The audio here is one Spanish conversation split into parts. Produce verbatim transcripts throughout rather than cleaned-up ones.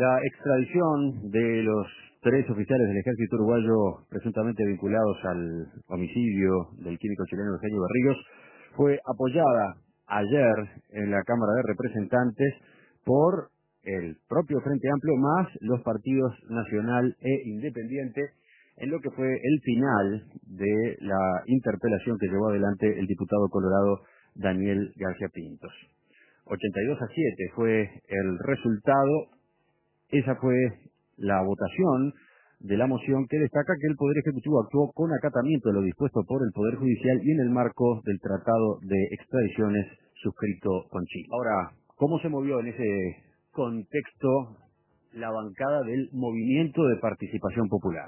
La extradición de los tres oficiales del ejército uruguayo presuntamente vinculados al homicidio del químico chileno Eugenio Berríos fue apoyada ayer en la Cámara de Representantes por el propio Frente Amplio más los partidos Nacional e Independiente en lo que fue el final de la interpelación que llevó adelante el diputado colorado Daniel García Pintos. ochenta y dos a siete fue el resultado. Esa fue la votación de la moción que destaca que el Poder Ejecutivo actuó con acatamiento de lo dispuesto por el Poder Judicial y en el marco del Tratado de Extradiciones suscrito con Chile. Ahora, ¿cómo se movió en ese contexto la bancada del Movimiento de Participación Popular?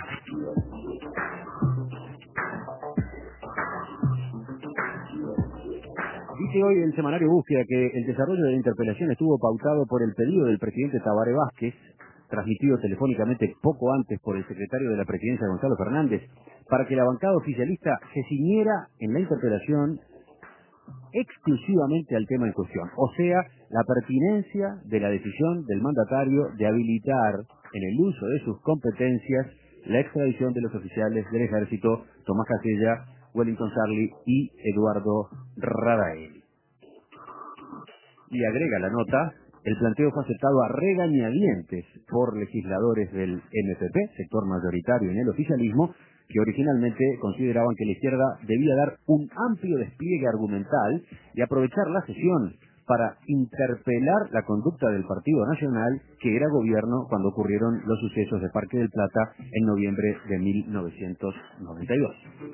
Dice hoy el semanario Búsqueda que el desarrollo de la interpelación estuvo pautado por el pedido del presidente Tabaré Vázquez, transmitido telefónicamente poco antes por el secretario de la Presidencia Gonzalo Fernández, para que la bancada oficialista se ciñera en la interpelación exclusivamente al tema en cuestión, o sea, la pertinencia de la decisión del mandatario de habilitar en el uso de sus competencias la extradición de los oficiales del ejército Tomás Casella, Wellington Sarli y Eduardo Radaeli. Y agrega la nota, el planteo fue aceptado a regañadientes por legisladores del M P P, sector mayoritario en el oficialismo, que originalmente consideraban que la izquierda debía dar un amplio despliegue argumental y aprovechar la sesión para interpelar la conducta del Partido Nacional, que era gobierno cuando ocurrieron los sucesos de Parque del Plata en noviembre de mil novecientos noventa y dos.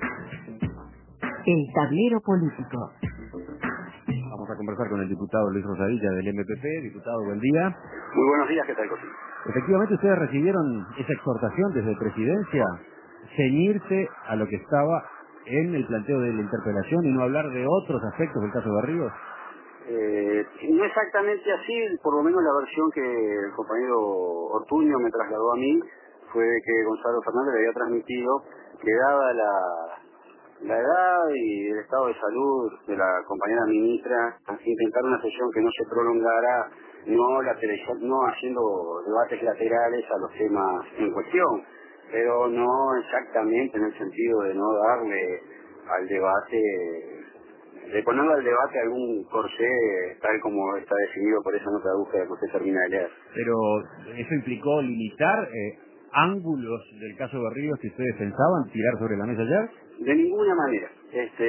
El tablero político. Vamos a conversar con el diputado Luis Rosadilla del M P P. Diputado, buen día. Muy buenos días, ¿qué tal, Cosín? Efectivamente, ustedes recibieron esa exhortación desde Presidencia, ceñirse a lo que estaba en el planteo de la interpelación y no hablar de otros aspectos del caso Berríos. Eh, no exactamente así, por lo menos la versión que el compañero Ortuño me trasladó a mí fue que Gonzalo Fernández le había transmitido que dada la, la edad y el estado de salud de la compañera ministra, intentar una sesión que no se prolongara, no, la televisión, no haciendo debates laterales a los temas en cuestión, pero no exactamente en el sentido de no darle al debate, de ponerle al debate algún corsé tal como está definido por esa nota de búsqueda que usted termina de leer. Pero eso implicó limitar eh, ángulos del caso Berríos que ustedes pensaban tirar sobre la mesa ayer. De ninguna manera. Este,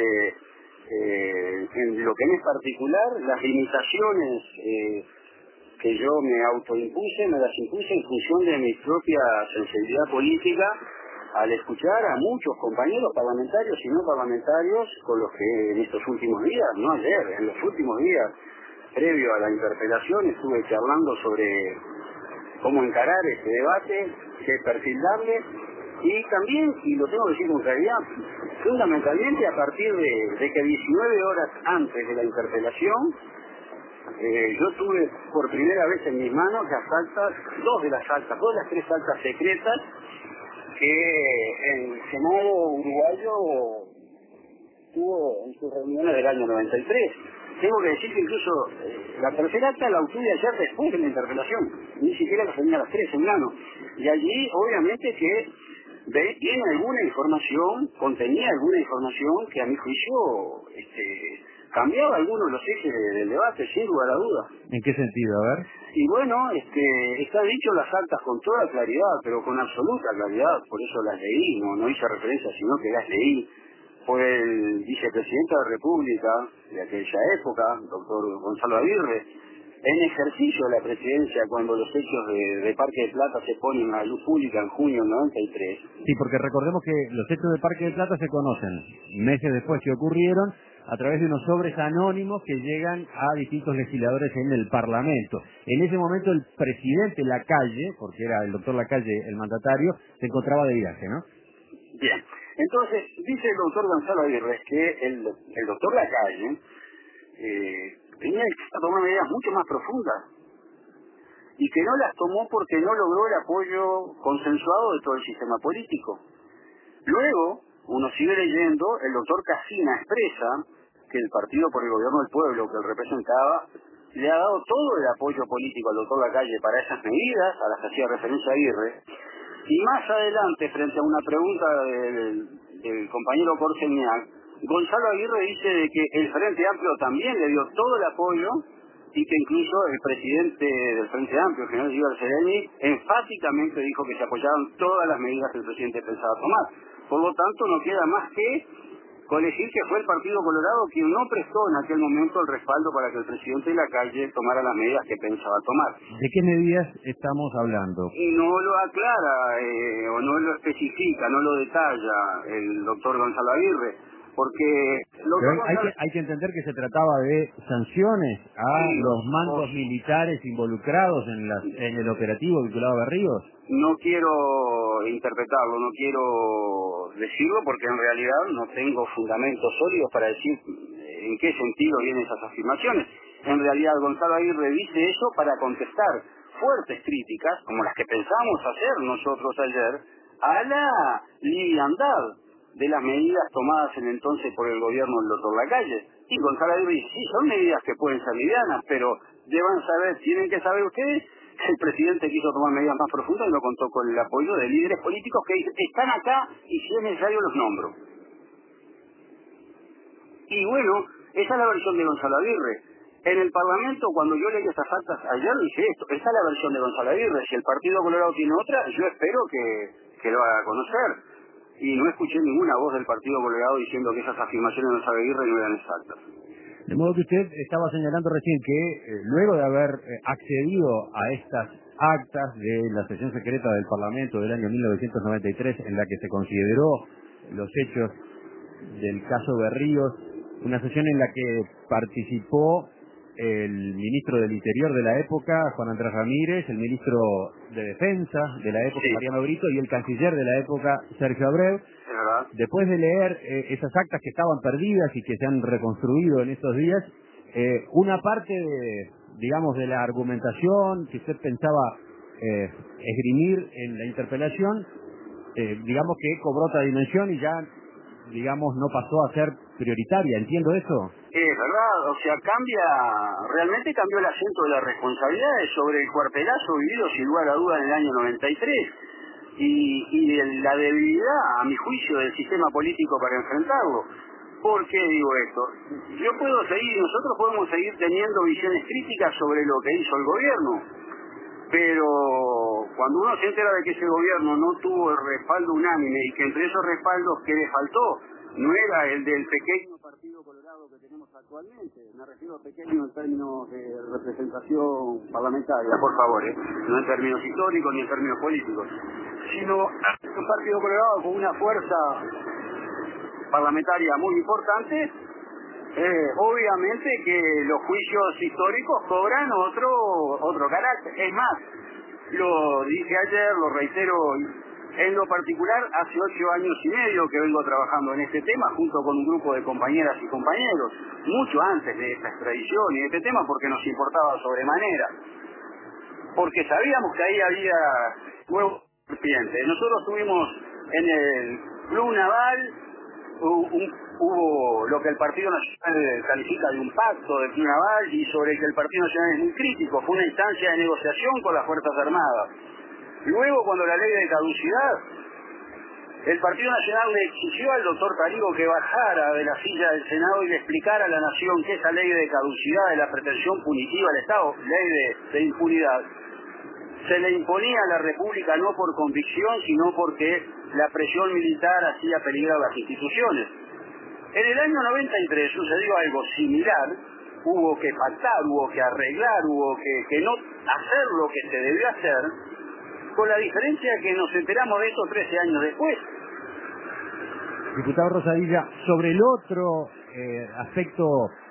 eh, en lo que me es particular, las limitaciones eh, que yo me autoimpuse, me las impuse en función de mi propia sensibilidad política, al escuchar a muchos compañeros parlamentarios y no parlamentarios con los que en estos últimos días, no ayer, en los últimos días, previo a la interpelación, estuve charlando sobre cómo encarar este debate, qué perfil darle, y también, y lo tengo que decir con claridad, fundamentalmente a partir de, de que diecinueve horas antes de la interpelación, eh, yo tuve por primera vez en mis manos las actas, dos de las actas, dos de las tres actas secretas, que el Senado uruguayo tuvo en sus reuniones del año noventa y tres. Tengo que decir que incluso eh, la tercera acta la obtuve ayer después de la interpelación, ni siquiera la tenía a las tres en mano. Y allí, obviamente, que ve, tiene alguna información, contenía alguna información que a mi juicio este, cambiaba algunos de los ejes de, del debate, sin lugar a dudas. ¿En qué sentido? A ver. Y bueno, este, está dicho las actas con toda claridad, pero con absoluta claridad, por eso las leí, no, no hice referencia, sino que las leí. Fue el vicepresidente de la República de aquella época, doctor Gonzalo Aguirre, en ejercicio de la presidencia cuando los hechos de, de Parque de Plata se ponen a la luz pública en junio del noventa y tres. Sí, porque recordemos que los hechos de Parque de Plata se conocen meses después que ocurrieron a través de unos sobres anónimos que llegan a distintos legisladores en el Parlamento. En ese momento el presidente Lacalle, porque era el doctor Lacalle el mandatario, se encontraba de viaje, ¿no? Bien, entonces dice el doctor Gonzalo Aguirre que el, el doctor Lacalle eh, tenía que tomar medidas mucho más profundas y que no las tomó porque no logró el apoyo consensuado de todo el sistema político. Luego, uno sigue leyendo, el doctor Casina expresa que el Partido por el Gobierno del Pueblo que él representaba le ha dado todo el apoyo político al doctor Lacalle para esas medidas, a las que hacía referencia Aguirre, y más adelante, frente a una pregunta del, del compañero Corseñac, Gonzalo Aguirre dice de que el Frente Amplio también le dio todo el apoyo y que incluso el presidente del Frente Amplio, el general Gilbert Sereni, enfáticamente dijo que se apoyaban todas las medidas que el presidente pensaba tomar. Por lo tanto, no queda más que colegir que fue el Partido Colorado quien no prestó en aquel momento el respaldo para que el presidente Lacalle tomara las medidas que pensaba tomar. ¿De qué medidas estamos hablando? Y no lo aclara eh, o no lo especifica, no lo detalla el doctor Gonzalo Aguirre, porque el doctor Pero hay, Gonzalo... que, hay que entender que se trataba de sanciones a Sí, los mandos por... militares involucrados en, las, en el operativo vinculado a Berríos. No quiero interpretarlo, no quiero decirlo porque en realidad no tengo fundamentos sólidos para decir en qué sentido vienen esas afirmaciones. En realidad Gonzalo Aguirre dice eso para contestar fuertes críticas, como las que pensamos hacer nosotros ayer, a la liviandad de las medidas tomadas en entonces por el gobierno del doctor Lacalle. Y Gonzalo Aguirre dice, sí, son medidas que pueden ser livianas, pero deban saber, tienen que saber ustedes que el presidente quiso tomar medidas más profundas y no contó con el apoyo de líderes políticos que están acá y si es necesario los nombro. Y bueno, esa es la versión de Gonzalo Aguirre. En el Parlamento, cuando yo leí estas actas ayer, dije esto, esta es la versión de Gonzalo Aguirre. Si el Partido Colorado tiene otra, yo espero que, que lo haga conocer. Y no escuché ninguna voz del Partido Colorado diciendo que esas afirmaciones de Gonzalo Aguirre no eran exactas. De modo que usted estaba señalando recién que eh, luego de haber eh, accedido a estas actas de la sesión secreta del Parlamento del año mil novecientos noventa y tres, en la que se consideró los hechos del caso Berríos, una sesión en la que participó el ministro del Interior de la época, Juan Andrés Ramírez, el ministro de Defensa de la época, Sí. Mariano Brito, y el canciller de la época, Sergio Abreu. ¿Es verdad? Después de leer eh, esas actas que estaban perdidas y que se han reconstruido en estos días, eh, una parte de, digamos, de la argumentación que usted pensaba eh, esgrimir en la interpelación, eh, digamos que cobró otra dimensión y ya, digamos, no pasó a ser prioritaria. ¿Entiendo eso? Es verdad, o sea, cambia, realmente cambió el acento de las responsabilidades sobre el cuartelazo vivido sin lugar a duda en el año noventa y tres y, y de la debilidad, a mi juicio, del sistema político para enfrentarlo. ¿Por qué digo esto? Yo puedo seguir, nosotros podemos seguir teniendo visiones críticas sobre lo que hizo el gobierno, pero cuando uno se entera de que ese gobierno no tuvo el respaldo unánime y que entre esos respaldos que le faltó no era el del pequeño Partido Colorado que tenemos actualmente, me refiero a pequeño en términos de representación parlamentaria, por favor, ¿eh? No en términos históricos ni en términos políticos, sino un Partido Colorado con una fuerza parlamentaria muy importante. Eh, obviamente que los juicios históricos cobran otro otro carácter. Es más, lo dije ayer, lo reitero, en lo particular, hace ocho años y medio que vengo trabajando en este tema junto con un grupo de compañeras y compañeros, mucho antes de esta extradición y de este tema, porque nos importaba sobremanera, porque sabíamos que ahí había nuevos serpientes. Nosotros tuvimos en el Club Naval un, un, hubo lo que el Partido Nacional califica de un pacto del Club Naval y sobre el que el Partido Nacional es muy crítico. Fue una instancia de negociación con las Fuerzas Armadas. Luego, cuando la ley de caducidad, el Partido Nacional le exigió al doctor Tarigo que bajara de la silla del Senado y le explicara a la Nación que esa ley de caducidad de la pretensión punitiva del Estado, ley de, de impunidad, se le imponía a la República no por convicción, sino porque la presión militar hacía peligrar las instituciones. En el año noventa y tres sucedió algo similar, hubo que pactar, hubo que arreglar, hubo que, que no hacer lo que se debió hacer, con la diferencia que nos enteramos de eso trece años después. Diputado Rosadilla, sobre el otro eh, aspecto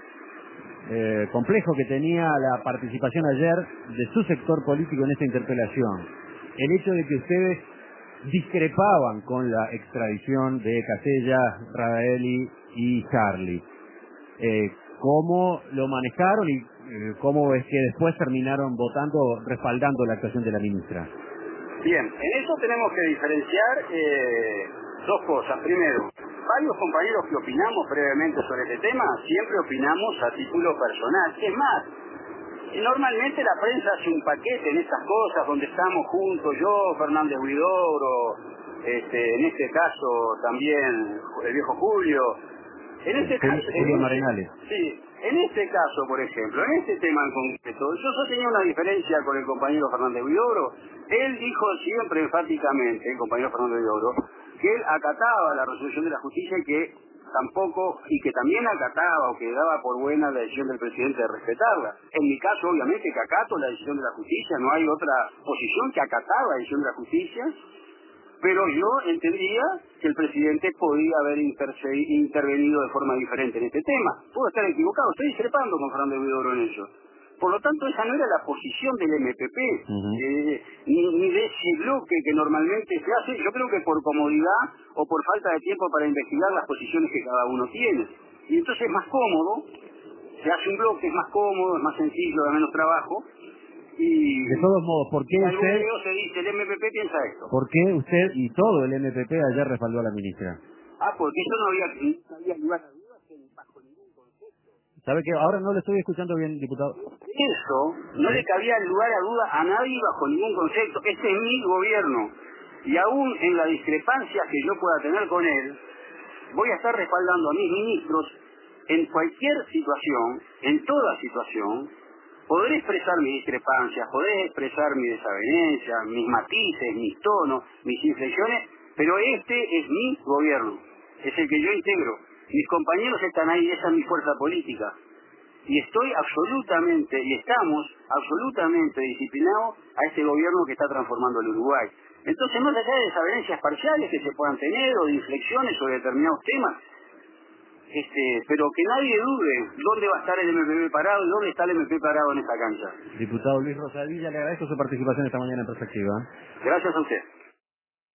eh, complejo que tenía la participación ayer de su sector político en esta interpelación, el hecho de que ustedes discrepaban con la extradición de Casella, Radaeli y Charlie. Eh, ¿Cómo lo manejaron y eh, cómo es que después terminaron votando, respaldando la actuación de la ministra? Bien, en eso tenemos que diferenciar eh, dos cosas. Primero, varios compañeros que opinamos brevemente sobre este tema, siempre opinamos a título personal. Es más, Y normalmente la prensa hace un paquete en estas cosas, donde estamos juntos, yo, Fernández Huidobro, este, en este caso también el viejo Julio. En este Julio, caso, Julio en Marenales. este, sí, en este caso, por ejemplo, en este tema en concreto, yo, yo tenía una diferencia con el compañero Fernández Huidobro. Él dijo siempre enfáticamente, el compañero Fernández Huidobro, que él acataba la resolución de la justicia y que tampoco, y que también acataba o que daba por buena la decisión del presidente de respetarla. En mi caso, obviamente, que acato la decisión de la justicia, no hay otra posición que acatar la decisión de la justicia, pero yo entendía que el presidente podía haber interce- intervenido de forma diferente en este tema. Puedo estar equivocado, estoy discrepando con Fernández Huidobro en eso. Por lo tanto, esa no era la posición del M P P, Uh-huh. eh, ni, ni de ese bloque que normalmente se hace. Yo creo que por comodidad o por falta de tiempo para investigar las posiciones que cada uno tiene. Y entonces es más cómodo, se hace un bloque, es más cómodo, es más sencillo, da menos trabajo. Y De todos modos, ¿por qué en algún usted, video se dice, el M P P piensa esto. por qué usted y todo el M P P ayer respaldó a la ministra? Ah, porque eso no había, no había lugar a dudas bajo ningún concepto. ¿Sabe que ahora no le estoy escuchando bien, diputado? Eso no le cabía lugar a duda a nadie bajo ningún concepto. Este es mi gobierno. Y aún en la discrepancia que yo pueda tener con él, voy a estar respaldando a mis ministros en cualquier situación, en toda situación. Podré expresar mis discrepancias, podré expresar mi desavenencia, mis matices, mis tonos, mis inflexiones, pero este es mi gobierno, es el que yo integro. Mis compañeros están ahí, esa es mi fuerza política. Y estoy absolutamente, y estamos absolutamente disciplinados a este gobierno que está transformando el Uruguay. Entonces, más allá de desavenencias parciales que se puedan tener o de inflexiones sobre determinados temas, este, pero que nadie dude dónde va a estar el M P P parado y dónde está el M P P parado en esta cancha. Diputado Luis Rosadilla, le agradezco su participación esta mañana en Perspectiva. Gracias a usted.